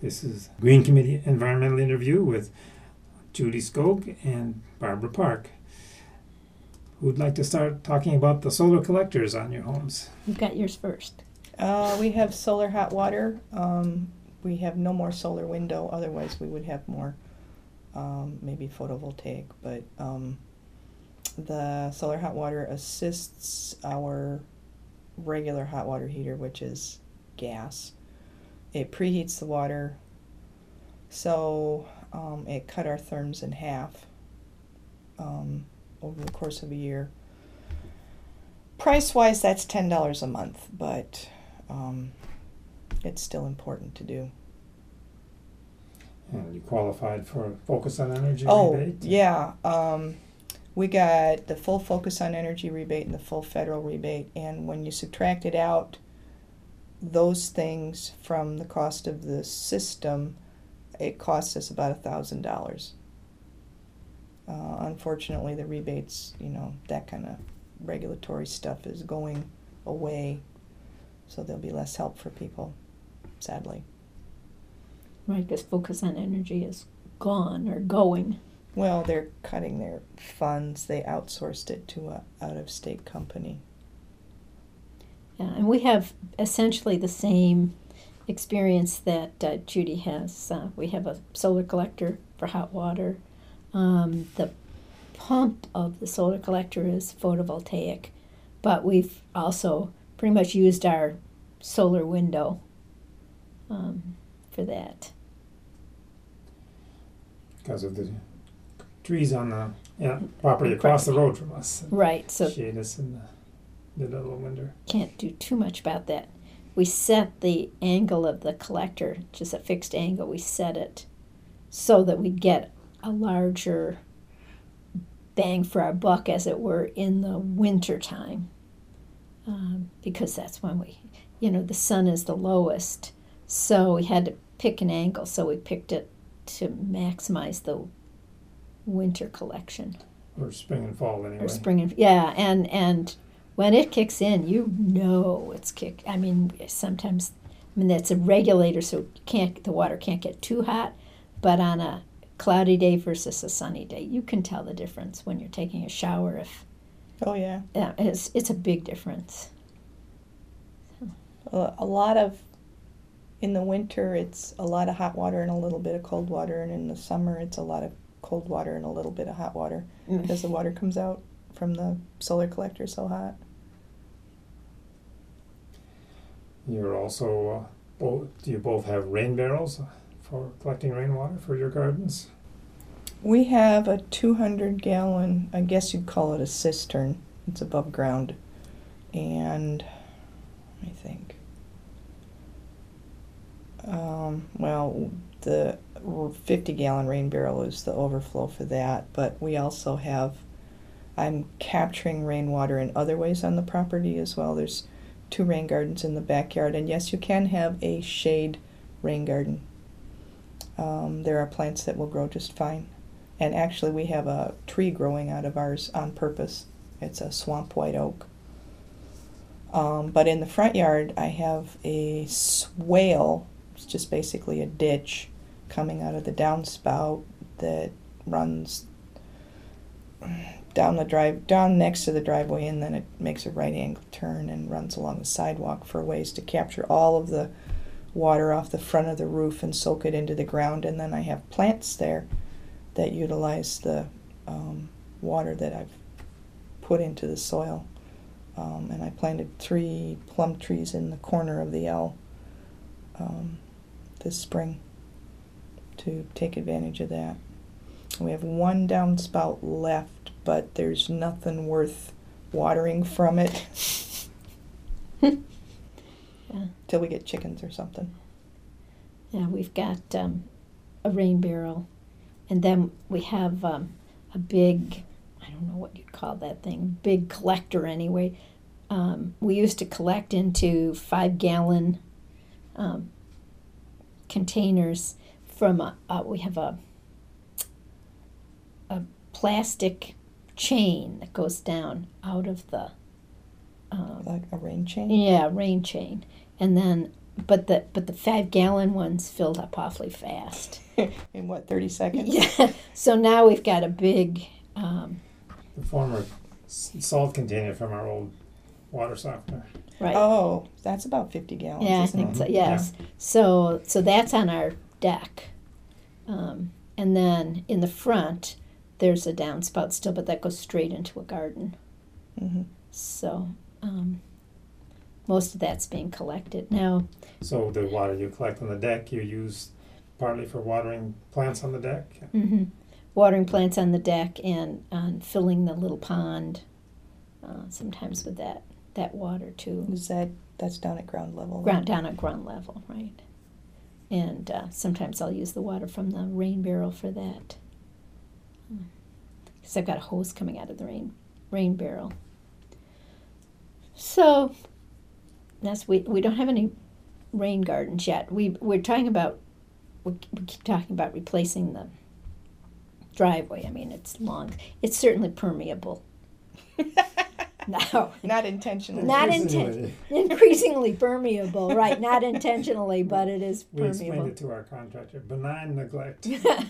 This is Green Committee Environmental Interview with Judy Skog and Barbara Park. Who'd like to start talking about the solar collectors on your homes? You've got yours first. We have solar hot water. We have no more solar window, otherwise we would have more, maybe photovoltaic, but the solar hot water assists our regular hot water heater, which is gas. It preheats the water, so it cut our therms in half over the course of a year. Price-wise, that's $10 a month, but it's still important to do. And you qualified for Focus on Energy rebate? Oh, yeah. We got the full Focus on Energy rebate and the full federal rebate, and when you subtract it out, those things from the cost of the system, it costs us about $1,000. Unfortunately, the rebates, that kind of regulatory stuff is going away, so there'll be less help for people, sadly. Right, because Focus on Energy is gone or going. Well, they're cutting their funds. They outsourced it to an out-of-state company. Yeah, and we have essentially the same experience that Judy has. We have a solar collector for hot water. The pump of the solar collector is photovoltaic, but we've also pretty much used our solar window for that. Because of the trees on the property across the road from us. Right, so shade us in the little window. Can't do too much about that. We set the angle of the collector, just a fixed angle, we set it so that we get a larger bang for our buck, as it were, in the winter time, because that's when the sun is the lowest, so we had to pick an angle, so we picked it to maximize the winter collection. Or spring and fall, anyway. Or spring and, yeah, and when it kicks in, it's kick. Sometimes, that's a regulator, so the water can't get too hot, but on a cloudy day versus a sunny day, you can tell the difference when you're taking a shower. Oh, yeah. Yeah, it's a big difference. A lot of, in the winter, it's a lot of hot water and a little bit of cold water, and in the summer, it's a lot of cold water and a little bit of hot water, because the water comes out from the solar collector so hot. You're also, do you both have rain barrels for collecting rainwater for your gardens? We have a 200-gallon, I guess you'd call it a cistern. It's above ground. And I think, the 50-gallon rain barrel is the overflow for that. But we also have, I'm capturing rainwater in other ways on the property as well. There's 2 rain gardens in the backyard. And yes, you can have a shade rain garden. There are plants that will grow just fine. And actually, we have a tree growing out of ours on purpose. It's a swamp white oak. But in the front yard, I have a swale. It's just basically a ditch coming out of the downspout that runs down next to the driveway, and then it makes a right angle turn and runs along the sidewalk for ways to capture all of the water off the front of the roof and soak it into the ground. And then I have plants there that utilize the water that I've put into the soil. And I planted 3 plum trees in the corner of the L this spring to take advantage of that. We have 1 downspout left, but there's nothing worth watering from it till we get chickens or something. Yeah, we've got a rain barrel, and then we have a big, I don't know what you'd call that thing, big collector anyway. We used to collect into 5-gallon containers from we have a plastic chain that goes down out of the Like a rain chain? yeah, rain chain, and then but the 5-gallon ones filled up awfully fast. In what, 30 seconds? Yeah. So now we've got a big. The former salt container from our old water softener. Right. Oh, that's about 50 gallons. Yeah, I isn't think it? so. Yes. So that's on our deck, and then in the front there's a downspout still, but that goes straight into a garden. Mhm. So most of that's being collected now. So the water you collect on the deck, you use partly for watering plants on the deck. Mm-hmm. Watering plants on the deck and filling the little pond. Sometimes with that water too. That's down at ground level? Down at ground level, right? And sometimes I'll use the water from the rain barrel for that, because I've got a hose coming out of the rain barrel. So we don't have any rain gardens yet. We keep talking about replacing the driveway. I mean, it's long. It's certainly permeable. No. Not intentionally. Not Increasingly. increasingly permeable, right? Not intentionally, but it is We explained permeable. it to our contractor. Benign neglect.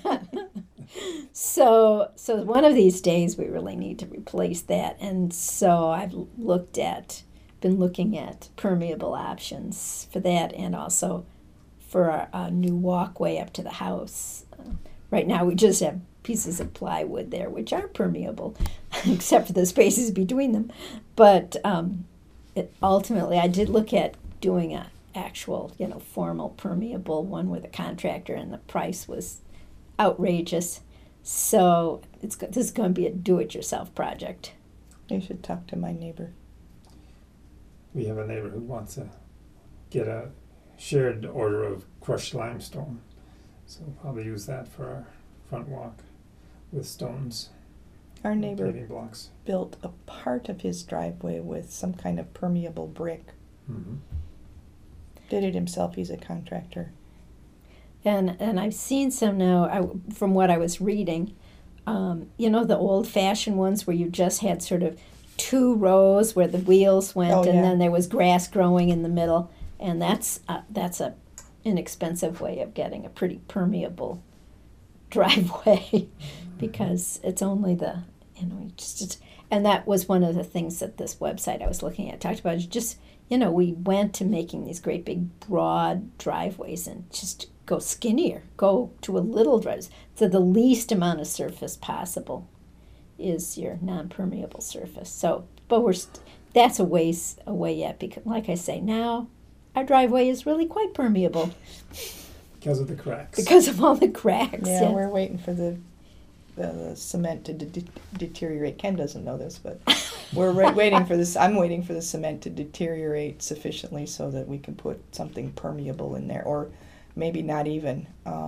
So one of these days we really need to replace that, and so I've been looking at permeable options for that, and also for a new walkway up to the house. Right now we just have pieces of plywood there, which are permeable, except for the spaces between them. But ultimately, I did look at doing a actual, formal permeable one with a contractor, and the price was outrageous. So this is going to be a do-it-yourself project. You should talk to my neighbor. We have a neighbor who wants to get a shared order of crushed limestone. So we'll probably use that for our front walk with stones. Our neighbor Paving blocks. built a part of his driveway with some kind of permeable brick. Mm-hmm. Did it himself. He's a contractor. And I've seen some now, from what I was reading, the old-fashioned ones where you just had sort of 2 rows where the wheels went, Oh, and yeah. then there was grass growing in the middle, and that's a inexpensive way of getting a pretty permeable driveway, because it's only and that was one of the things that this website I was looking at talked about. Is just we went to making these great big broad driveways and just go skinnier, go to a little drive, so the least amount of surface possible is your non-permeable surface. So, but that's a ways away yet, because, like I say, now our driveway is really quite permeable Because of the cracks. because of all the cracks. Yeah, Yeah. we're waiting for the cement to deteriorate. Ken doesn't know this, but we're waiting for this. I'm waiting for the cement to deteriorate sufficiently so that we can put something permeable in there, or maybe not even,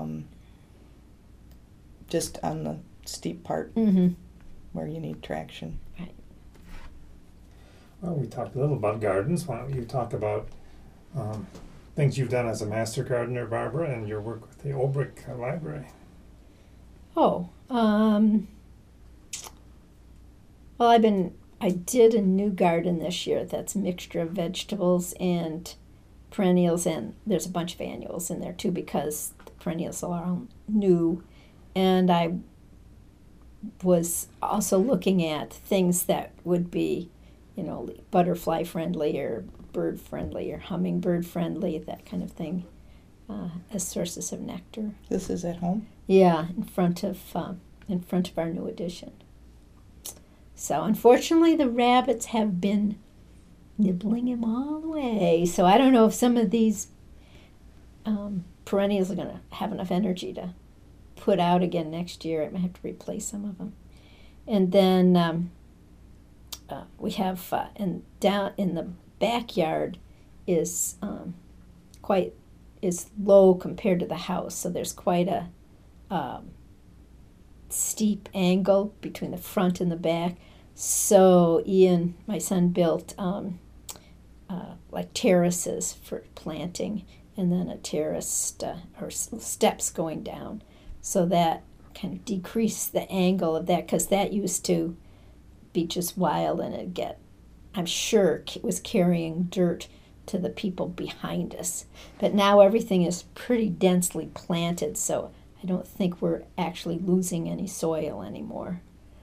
just on the steep part Mm-hmm. where you need traction. Well, we talked a little about gardens. Why don't you talk about things you've done as a master gardener, Barbara, and your work with the Olbrich Library? Oh, well, I did a new garden this year that's a mixture of vegetables and perennials, and there's a bunch of annuals in there too, because the perennials are all new. And I was also looking at things that would be, butterfly friendly or bird friendly or hummingbird friendly, that kind of thing, as sources of nectar. This is at home? Yeah, in front of our new addition. So unfortunately, the rabbits have been nibbling him all the way. So I don't know if some of these perennials are going to have enough energy to put out again next year. I might have to replace some of them. And then we have down in the backyard is low compared to the house. So there's quite a steep angle between the front and the back. So Ian, my son, built like terraces for planting, and then a terraced or steps going down. So that kind of decreased the angle of that, because that used to be just wild, and I'm sure it was carrying dirt to the people behind us. But now everything is pretty densely planted, so I don't think we're actually losing any soil anymore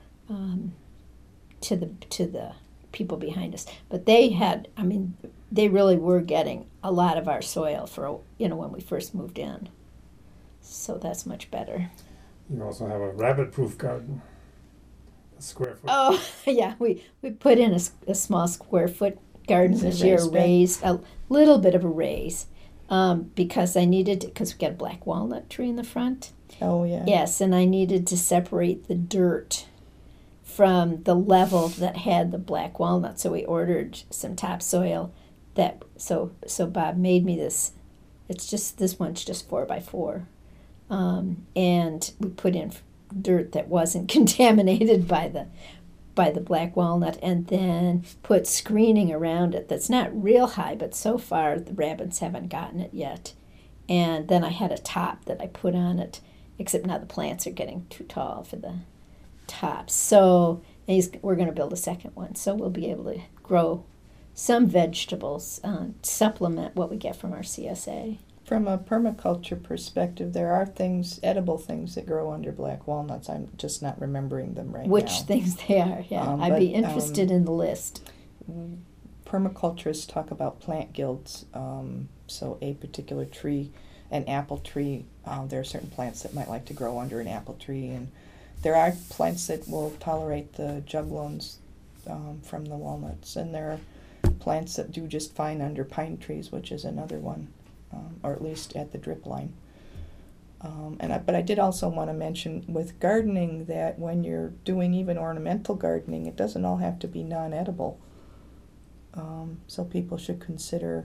to the people behind us. But they really were getting a lot of our soil for when we first moved in. So that's much better. You also have a rabbit-proof garden, a square foot. Oh yeah, we put in a small square foot garden Is it this year, raised a little bit of a raise, because we got a black walnut tree in the front. Oh, yeah. Yes, and I needed to separate the dirt from the level that had the black walnut, so we ordered some topsoil. So Bob made me this. This one's just 4x4, and we put in dirt that wasn't contaminated by the black walnut, and then put screening around it that's not real high, but so far the rabbits haven't gotten it yet. And then I had a top that I put on it, except now the plants are getting too tall for the top. So we're going to build a second one, so we'll be able to grow some vegetables, supplement what we get from our CSA. From a permaculture perspective, there are edible things that grow under black walnuts. I'm just not remembering them right now. Which things they are, yeah. I'd be interested in the list. Permaculturists talk about plant guilds. So a particular tree, an apple tree, there are certain plants that might like to grow under an apple tree. And there are plants that will tolerate the juglones from the walnuts. And there are plants that do just fine under pine trees, which is another one. Or at least at the drip line. But I did also want to mention with gardening that when you're doing even ornamental gardening, it doesn't all have to be non-edible. So people should consider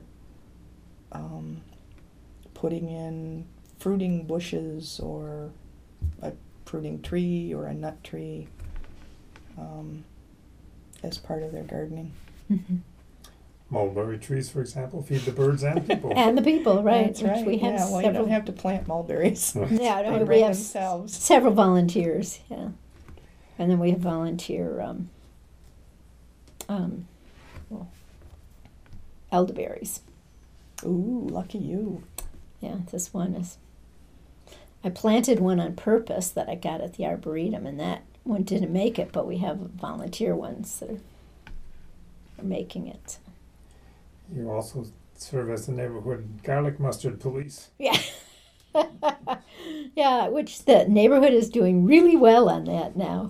putting in fruiting bushes or a fruiting tree or a nut tree as part of their gardening. Mm-hmm. Mulberry trees, for example, feed the birds and people. And the people, right? That's right. We have well, you don't have to plant mulberries. Yeah, no, They we bring have themselves. several volunteers, yeah. And then we have volunteer elderberries. Ooh, lucky you. Yeah, this one is. I planted one on purpose that I got at the Arboretum, and that one didn't make it, but we have volunteer ones that are making it. You also serve as the neighborhood garlic mustard police. Yeah. Yeah, which the neighborhood is doing really well on that now.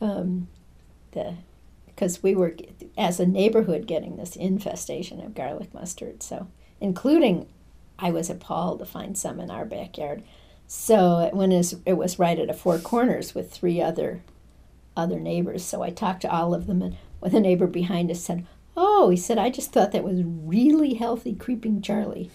Because we were, as a neighborhood, getting this infestation of garlic mustard. So, including, I was appalled to find some in our backyard. So when it was right at a Four Corners with 3 other neighbors. So I talked to all of them, and the neighbor behind us said, "Oh," he said, "I just thought that was really healthy creeping Charlie."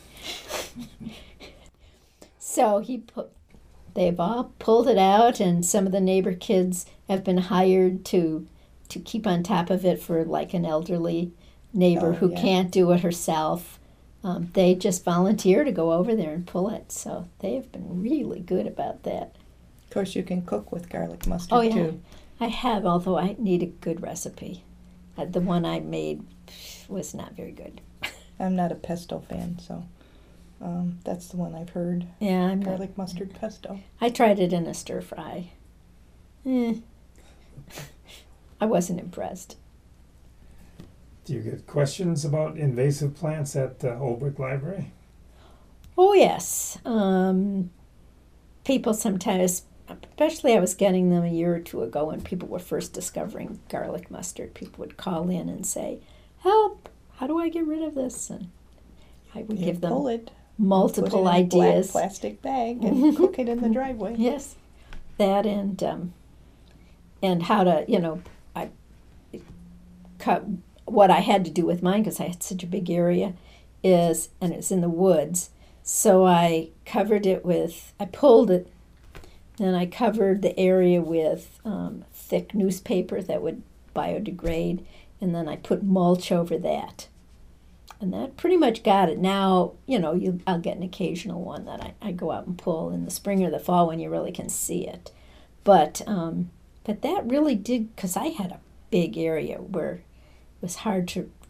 So they've all pulled it out, and some of the neighbor kids have been hired to keep on top of it for like an elderly neighbor who can't do it herself. They just volunteer to go over there and pull it. So they have been really good about that. Of course, you can cook with garlic mustard too. I have, although I need a good recipe. The one I made was not very good. I'm not a pesto fan, so that's the one I've heard. Yeah, garlic mustard pesto. I tried it in a stir fry. I wasn't impressed. Do you get questions about invasive plants at Old Brick Library? Oh, yes. People sometimes, especially I was getting them a year or 2 ago when people were first discovering garlic mustard, people would call in and say, "Help, how do I get rid of this?" And I would give them multiple put it in ideas. A black plastic bag and cook it in the driveway. Yes, that and how to, I cut what I had to do with mine because I had such a big area and it's in the woods. So I covered it I pulled it, and I covered the area with thick newspaper that would biodegrade, and then I put mulch over that. And that pretty much got it. Now, I'll get an occasional one that I go out and pull in the spring or the fall when you really can see it. But that really did, because I had a big area where it was hard to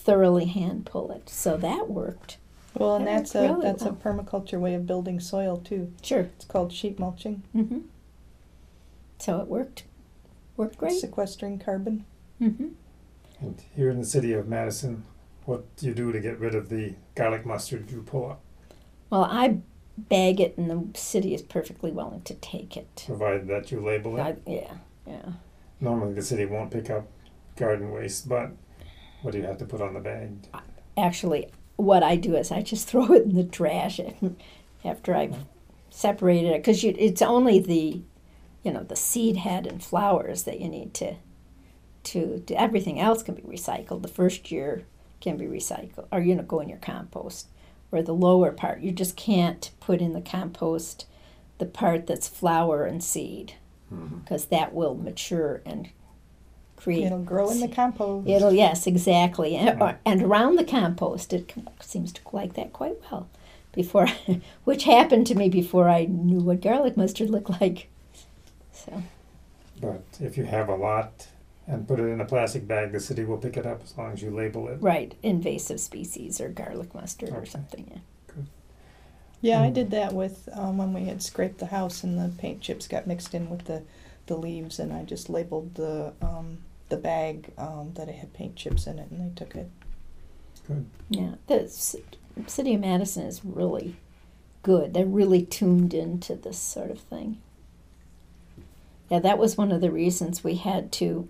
thoroughly hand pull it. So that worked. Well, and That that's worked a really that's a well. permaculture way of building soil too. Sure. It's called sheet mulching. Mm-hmm. So it worked. Worked great. Sequestering carbon. Mm-hmm. And here in the city of Madison, what do you do to get rid of the garlic mustard you pull up, Well, I bag it, and the city is perfectly willing to take it. provided that you label it? Yeah. Normally the city won't pick up garden waste, but what do you have to put on the bag? Actually, what I do is I just throw it in the trash after I've separated it, because it's only the seed head and flowers that you need to everything else can be recycled. The first year can be recycled, or go in your compost, or the lower part. You just can't put in the compost the part that's flower and seed, because that will mature and create. It'll grow in the compost. Yes, exactly, and around the compost, it seems to like that quite well. Which happened to me before I knew what garlic mustard looked like. So. But if you have a lot and put it in a plastic bag, the city will pick it up as long as you label it. Right, invasive species or garlic mustard or Okay. something. Yeah. Yeah, I did that with when we had scraped the house and the paint chips got mixed in with the leaves, and I just labeled the bag that it had paint chips in it, and they took it. Good. Yeah, the city of Madison is really good. They're really tuned into this sort of thing. Yeah, that was one of the reasons we had to,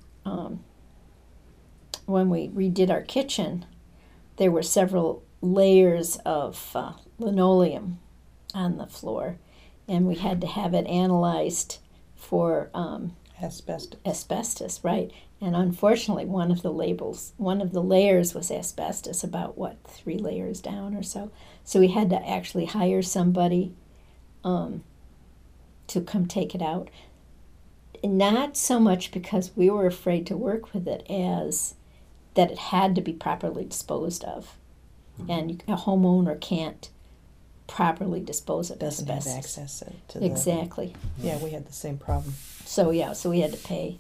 when we redid our kitchen, there were several layers of linoleum on the floor, and we had to have it analyzed for asbestos, right? And unfortunately, one of the layers was asbestos, about 3 layers down or so. So we had to actually hire somebody to come take it out. Not so much because we were afraid to work with it, as that it had to be properly disposed of, and a homeowner can't properly dispose of Doesn't asbestos. have access to the. Exactly. Yeah, we had the same problem. So we had to pay.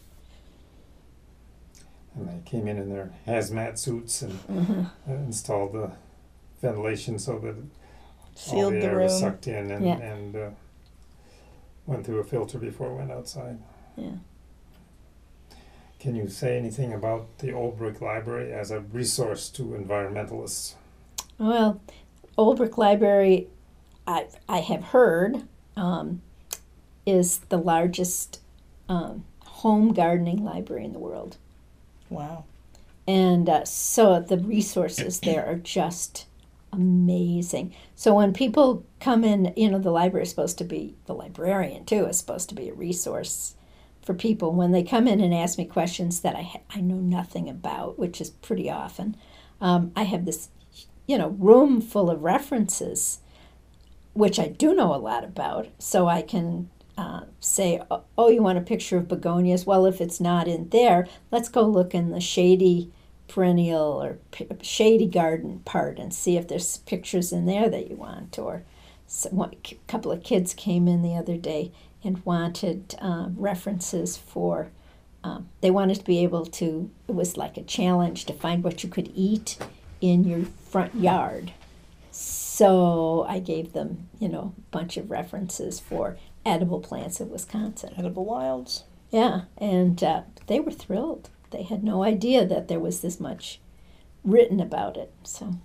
And they came in their hazmat suits and Mm-hmm. installed the ventilation so that Sealed all the the air was room. sucked in and, Yeah. and went through a filter before it went outside. Yeah. Can you say anything about the Old Brick Library as a resource to environmentalists? Well, Old Brick Library, I have heard, is the largest home gardening library in the world. Wow. And so the resources there are just amazing. So when people come in, the library is supposed to be, the librarian too is supposed to be a resource for people. When they come in and ask me questions that I know nothing about, which is pretty often, I have this, room full of references, which I do know a lot about, so I can say, oh, you want a picture of begonias? Well, if it's not in there, let's go look in the shady perennial or shady garden part and see if there's pictures in there that you want. Or a couple of kids came in the other day and wanted references for, they wanted to be able to, it was like a challenge to find what you could eat in your front yard. So I gave them, a bunch of references for edible plants of Wisconsin. Edible wilds. Yeah, and they were thrilled. They had no idea that there was this much written about it.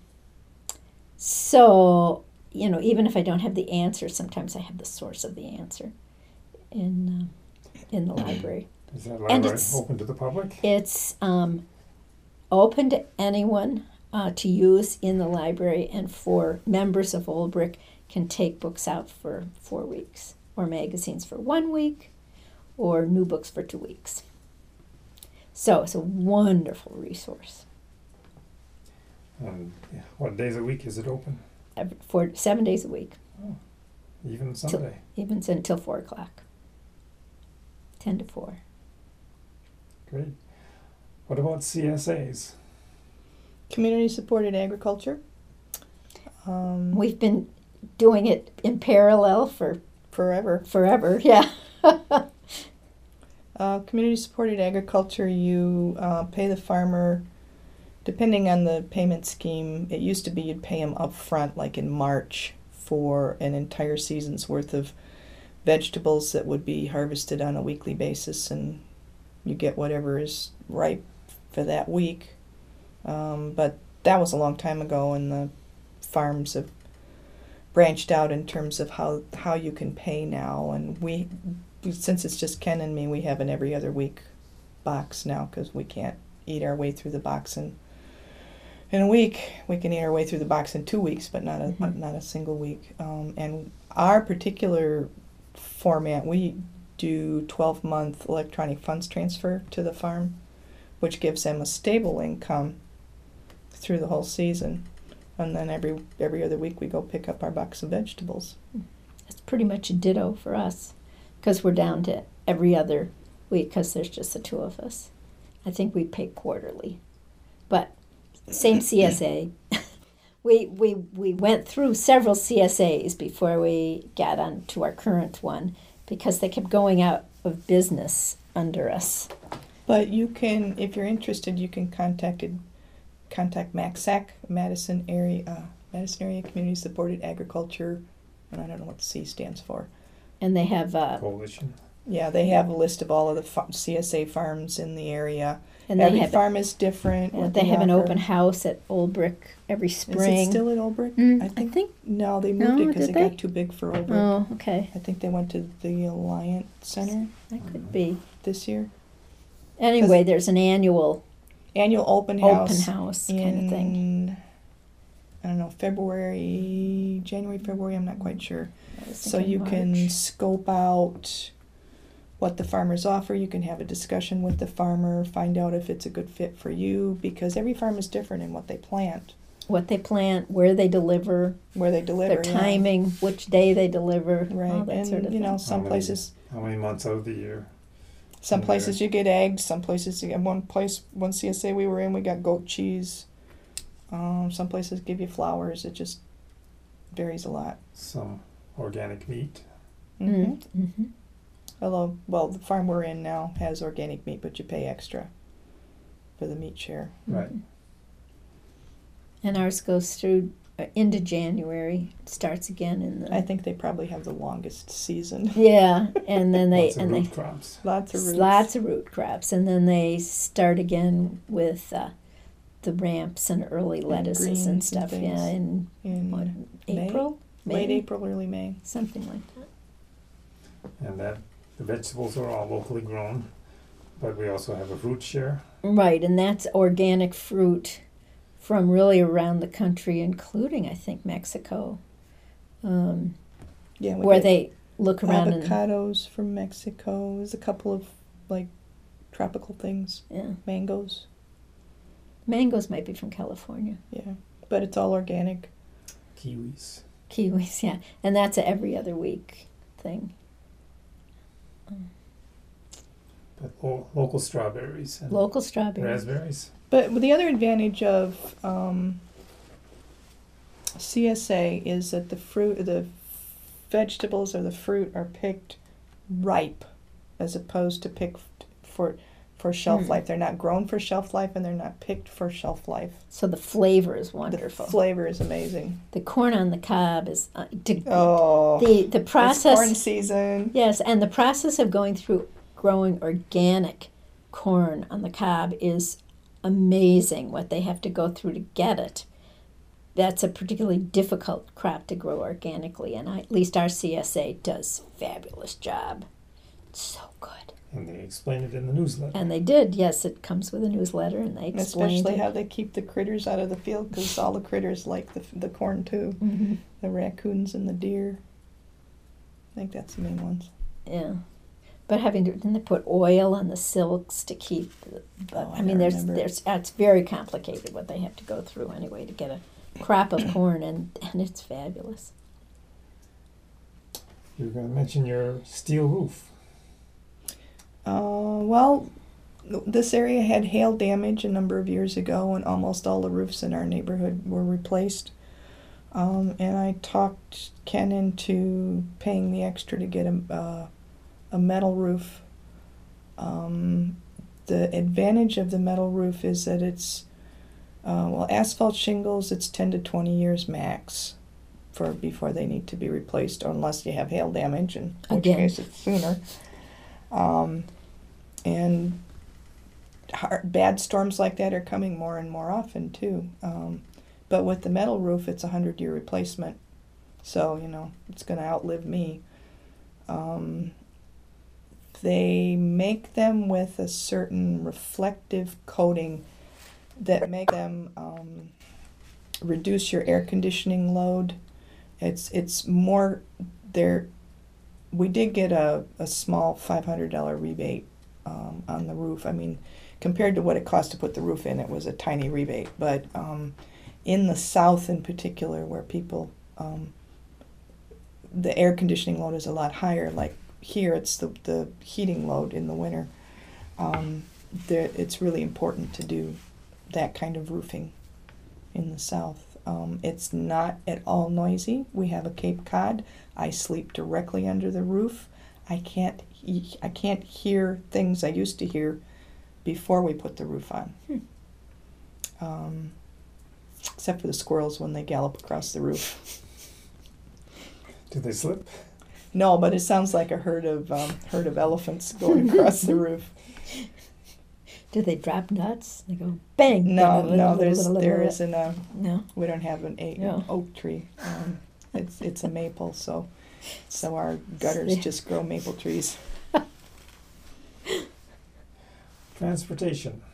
So even if I don't have the answer, sometimes I have the source of the answer in the library. Is that And library it's- open to the public? It's open to anyone to use in the library, and for members of Old Brick can take books out for 4 weeks, or magazines for 1 week, or new books for 2 weeks. So it's a wonderful resource. And what days a week is it open? For 7 days a week, Even Sunday? even until 4 o'clock. 10 to 4. Great. What about CSAs? Community supported agriculture. We've been doing it in parallel for forever, yeah. Community supported agriculture, you pay the farmer depending on the payment scheme, it used to be you'd pay them up front, like in March, for an entire season's worth of vegetables that would be harvested on a weekly basis, and you get whatever is ripe for that week. But that was a long time ago, and the farms have branched out in terms of how you can pay now. And we, since it's just Ken and me, we have an every other week box now, because we can't eat our way through the box in a week. We can eat our way through the box in 2 weeks, but not a single week. And our particular format, we do 12-month electronic funds transfer to the farm, which gives them a stable income through the whole season. And then every other week we go pick up our box of vegetables. It's pretty much a ditto for us, because we're down to every other week because there's just the two of us. I think we pay quarterly, but same CSA. we went through several CSAs before we got on to our current one, because they kept going out of business under us. But you can, if you're interested, you can contact MACSAC, Madison Area Community Supported Agriculture, and I don't know what the C stands for. And they have Coalition. Yeah, they have a list of all of the CSA farms in the area. and Every they have farm is different. yeah, what they have an offer. open house at Old Brick every Is spring. it still at Old Brick? I think. No, they moved No, it because did it they? got too big for Old Brick. Oh, okay. I think they went to the Alliant Center That could be. this year. Anyway, there's an annual Annual open house. kind of thing. in, I don't know, January, February, I'm not quite sure. I was So thinking you can March. scope out what the farmers offer. You can have a discussion with the farmer, find out if it's a good fit for you, because every farm is different in what they plant, What they plant, where they deliver, where they deliver. their yeah. timing, which day they deliver, Right, all that and sort of you know, thing. some How many- places, How many months out of the year? some Yeah. places you get eggs, some places you get one CSA we were in, we got goat cheese. Some places give you flowers. It just varies a lot. Some organic meat. Mm-hmm. Mm-hmm. Although, well, the farm we're in now has organic meat, but you pay extra for the meat share. Right. And ours goes through into January. It starts again in the I think they probably have the longest season. yeah, and then they Lots of root crops. Lots of roots. lots of root crops, and then they start again with the ramps and early lettuces greens and and stuff. things. Yeah, in in what, May? April, late May? April, early May. Something like that. And that the vegetables are all locally grown, but we also have a fruit share. Right, and that's organic fruit from really around the country, including, I think, Mexico, Yeah, we where get they look around and avocados from Mexico. There's a couple of like tropical things. yeah, Mangoes. mangoes might be from California, Yeah, but it's all organic. Kiwis. kiwis, yeah, and that's a every other week thing. But local strawberries and Local strawberries. raspberries. But the other advantage of CSA is that the vegetables or the fruit are picked ripe, as opposed to picked for shelf life. They're not grown for shelf life, and they're not picked for shelf life. So the flavor is wonderful. The flavor is amazing. The corn on the cob is Oh, the it's corn process. season. Yes, and the process of going through growing organic corn on the cob is amazing. What they have to go through to get it. That's a particularly difficult crop to grow organically, and at least our CSA does a fabulous job. It's so good. And they explain it in the newsletter. And they did, yes, it comes with a newsletter, and they And explained especially it. how they keep the critters out of the field, because all the critters like the corn too. Mhm. The raccoons and the deer. I think that's the main ones. Yeah, but then they put oil on the silks to keep. Oh, I mean, I there's remember. it's very complicated what they have to go through anyway to get a crop of corn, and it's fabulous. You were going to mention your steel roof. Well, this area had hail damage a number of years ago, and almost all the roofs in our neighborhood were replaced. And I talked Ken into paying the extra to get a metal roof. The advantage of the metal roof is that it's Well, asphalt shingles, it's 10 to 20 years max before they need to be replaced, unless you have hail damage, in which Again. case it's sooner. And bad storms like that are coming more and more often too. But with the metal roof, it's a 100-year replacement, so it's going to outlive me. They make them with a certain reflective coating that make them reduce your air conditioning load. It's more there. We did get a small $500 rebate on the roof. I mean, compared to what it cost to put the roof in, it was a tiny rebate. But in the South in particular, where people, the air conditioning load is a lot higher, like here it's the heating load in the winter, it's really important to do that kind of roofing in the South. It's not at all noisy. We have a Cape Cod. I sleep directly under the roof. I can't hear things I used to hear before we put the roof on. Except for the squirrels when they gallop across the roof. Do they slip? No, but it sounds like a herd of elephants going across the roof. Do they drop nuts? They go bang. No, there isn't a. No. We don't have an oak tree. It's a maple, so our gutters just grow maple trees. Transportation.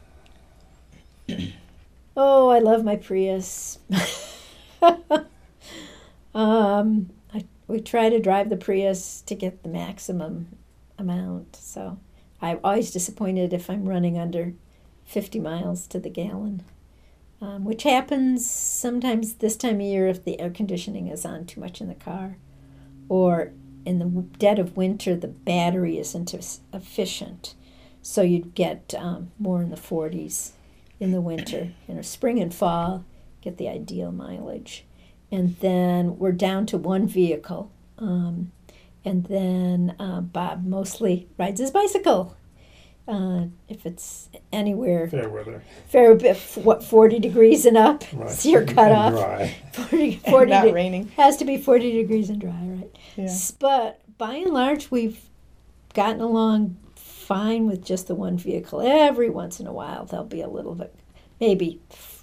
Oh, I love my Prius. We try to drive the Prius to get the maximum amount. So I'm always disappointed if I'm running under 50 miles to the gallon, which happens sometimes this time of year if the air conditioning is on too much in the car, or in the dead of winter the battery isn't as efficient. So you'd get more in the 40s in the winter. Spring and fall, get the ideal mileage. And then we're down to one vehicle. And then Bob mostly rides his bicycle. If it's anywhere. Fair weather. 40 degrees and up. Right. So you're cut off. Dry. 40 not raining. Has to be 40 degrees and dry, right? Yeah. But by and large, we've gotten along fine with just the one vehicle. Every once in a while, there'll be a little bit, maybe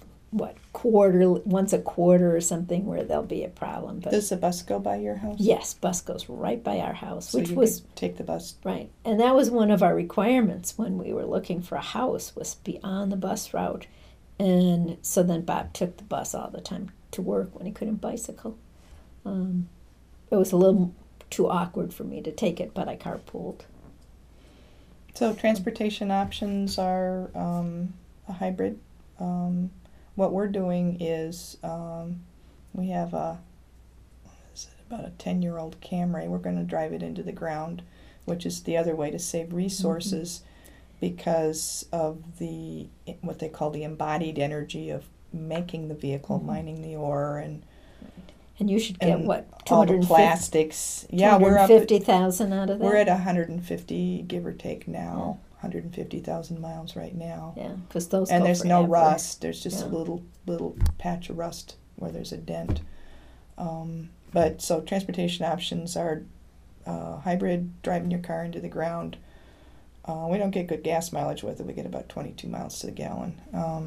once a quarter or something, where there'll be a problem. But does the bus go by your house? yes, bus goes right by our house, So which you was could take the bus. right, and that was one of our requirements when we were looking for a house, was be on the bus route. And so then Bob took the bus all the time to work when he couldn't bicycle. It was a little too awkward for me to take it, but I carpooled. So transportation options are a hybrid. What we're doing is we have about a 10-year-old Camry. We're going to drive it into the ground, which is the other way to save resources because of what they call the embodied energy of making the vehicle, mining the ore, and you should get what, all the plastics. Yeah, we're up. 250,000 out of that. We're at 150, give or take now. 150,000 miles right now. Yeah, because those. And go there's no forever. rust. There's just Yeah. a little patch of rust where there's a dent. But so transportation options are hybrid, driving your car into the ground. We don't get good gas mileage with it. We get about 22 miles to the gallon.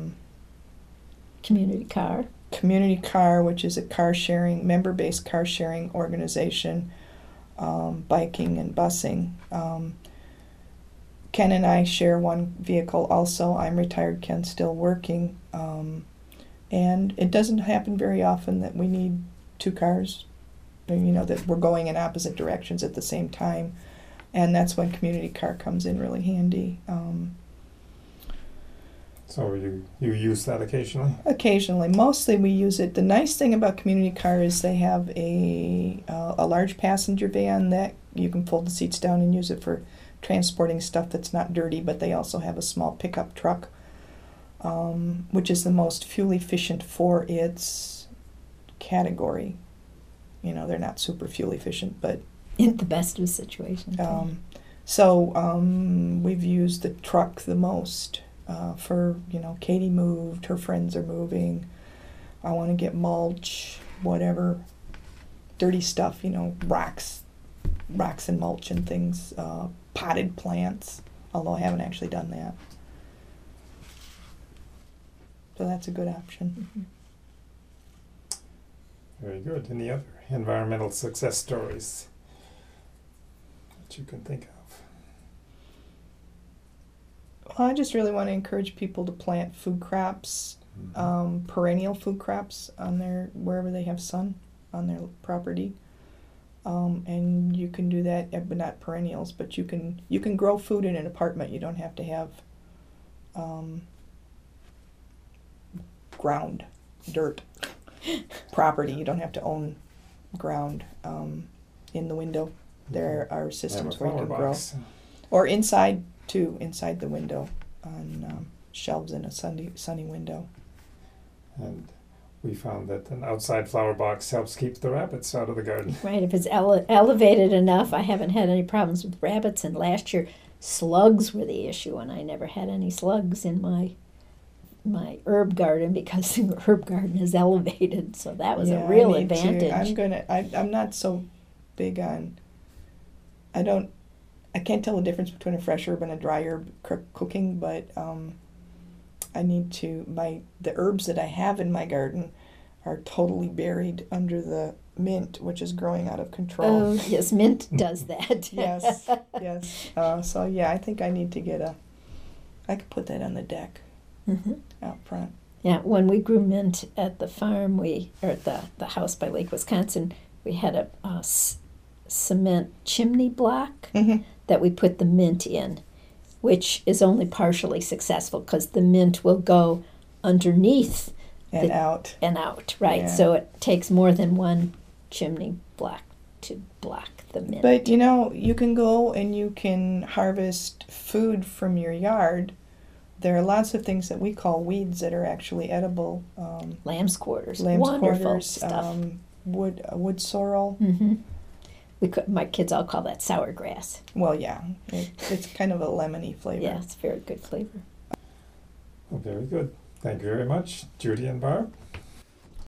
Community car. Community car, which is a car sharing, member-based car sharing organization, biking and busing. Ken and I share one vehicle also. I'm retired, Ken's still working. And it doesn't happen very often that we need two cars, that we're going in opposite directions at the same time. And that's when community car comes in really handy. So you use that occasionally? Occasionally. Mostly we use it. The nice thing about community car is they have a large passenger van that you can fold the seats down and use it for transporting stuff that's not dirty, but they also have a small pickup truck, which is the most fuel efficient for its category. They're not super fuel efficient, but In the best of situations. so we've used the truck the most. for, Katie moved, her friends are moving. I want to get mulch, whatever, dirty stuff, rocks and mulch and things, potted plants, although I haven't actually done that. So that's a good option. Mhm. Very good. Any other environmental success stories that you can think of? Well, I just really want to encourage people to plant food crops, perennial food crops on wherever they have sun on their property. And you can do that, but not perennials, but you can grow food in an apartment. You don't have to have ground, dirt, property. You don't have to own ground. In the window, there are systems Have a where you flower can grow. box. Or inside, too, inside the window, on shelves in a sunny window. And we found that an outside flower box helps keep the rabbits out of the garden. Right, if it's elevated enough, I haven't had any problems with rabbits. And last year, slugs were the issue, and I never had any slugs in my herb garden because the herb garden is elevated. So that was a real I need to. advantage. I'm not so big on. I can't tell the difference between a fresh herb and a dry herb cooking, but I need to. The herbs that I have in my garden are totally buried under the mint, which is growing out of control. Oh, yes, mint does that. Yes. So yeah, I think I need to I could put that on the deck out front. Yeah, when we grew mint at the farm, or at the house by Lake Wisconsin, we had a cement chimney block that we put the mint in, which is only partially successful because the mint will go underneath And out. and out, right? Yeah. So it takes more than one chimney block to block the mint. But you can go and you can harvest food from your yard. There are lots of things that we call weeds that are actually edible. Lamb's quarters, Lamb's wonderful quarters, stuff. wood sorrel. My kids all call that sour grass. Well, yeah, it's kind of a lemony flavor. Yeah, it's very good flavor. Well, very good. Thank you very much, Judy and Barb.